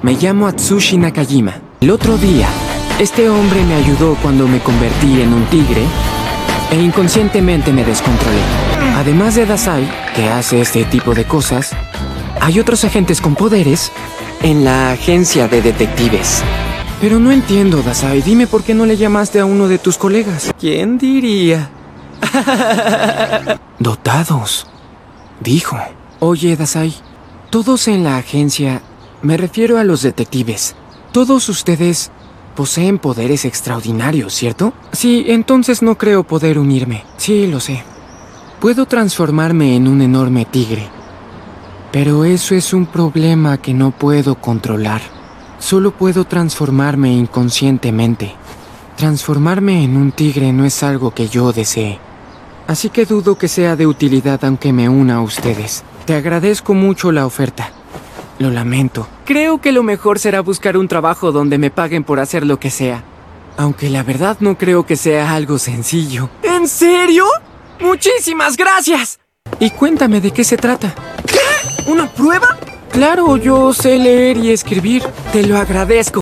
Me llamo Atsushi Nakajima. El otro día, este hombre me ayudó cuando me convertí en un tigre e inconscientemente me descontrolé. Además de Dazai, que hace este tipo de cosas, hay otros agentes con poderes en la agencia de detectives. Pero no entiendo, Dazai. Dime por qué no le llamaste a uno de tus colegas. ¿Quién diría? Dotados, dijo. Oye, Dazai, todos en la agencia, me refiero a los detectives, todos ustedes poseen poderes extraordinarios, ¿cierto? Sí, entonces no creo poder unirme. Sí, lo sé. Puedo transformarme en un enorme tigre, pero eso es un problema que no puedo controlar. Solo puedo transformarme inconscientemente. Transformarme en un tigre no es algo que yo desee. Así que dudo que sea de utilidad aunque me una a ustedes. Te agradezco mucho la oferta. Lo lamento. Creo que lo mejor será buscar un trabajo donde me paguen por hacer lo que sea. Aunque la verdad no creo que sea algo sencillo. ¿En serio? ¡Muchísimas gracias! Y cuéntame de qué se trata. ¿Qué? ¿Una prueba? Claro, yo sé leer y escribir. Te lo agradezco.